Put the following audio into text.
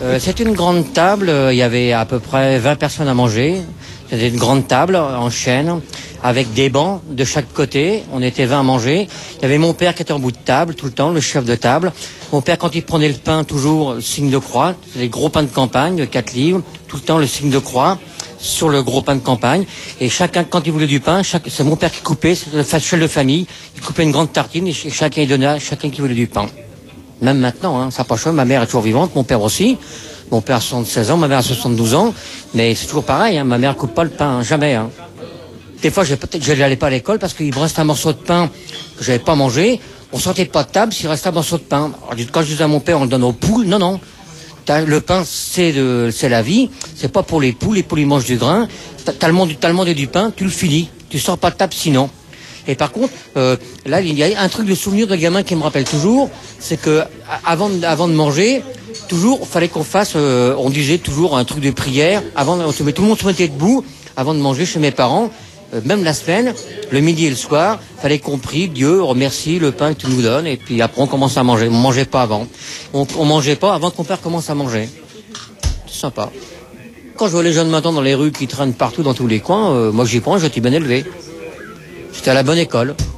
C'est une grande table, il y avait à peu près 20 personnes à manger. C'était une grande table en chaîne, avec des bancs de chaque côté. On était 20 à manger. Il y avait mon père qui était en bout de table, tout le temps, le chef de table. Mon père, quand il prenait le pain, toujours le signe de croix. Les gros pains de campagne, de 4 livres, tout le temps le signe de croix sur le gros pain de campagne. Et chacun, quand il voulait du pain, c'est mon père qui coupait, c'est le chef de famille. Il coupait une grande tartine et chacun il donnait à chacun qui voulait du pain. Même maintenant, hein, ça n'a pas changé. Ma mère est toujours vivante, mon père aussi. Mon père a 76 ans, ma mère a 72 ans. Mais c'est toujours pareil, hein, ma mère coupe pas le pain, hein, jamais. Hein. Des fois, je n'allais pas à l'école parce qu'il me reste un morceau de pain que j'avais pas mangé. On sortait pas de table s'il restait un morceau de pain. Alors, quand je disais à mon père, on le donne aux poules. Non, non. Le pain, c'est la vie. C'est pas pour les poules ils mangent du grain. T'as demandé du pain, tu le finis. Tu sors pas de table sinon. Et par contre, là, il y a un truc de souvenir de gamin qui me rappelle toujours, c'est que avant de manger, toujours, fallait qu'on fasse, on disait toujours un truc de prière. Tout le monde se mettait debout avant de manger chez mes parents. Même la semaine, le midi et le soir, fallait qu'on prie Dieu, remercie le pain que tu nous donnes, et puis après on commence à manger. On mangeait pas avant. On mangeait pas avant que mon père commence à manger. C'est sympa. Quand je vois les jeunes maintenant dans les rues qui traînent partout dans tous les coins, moi j'y pense, j'étais bien élevé. J'étais à la bonne école.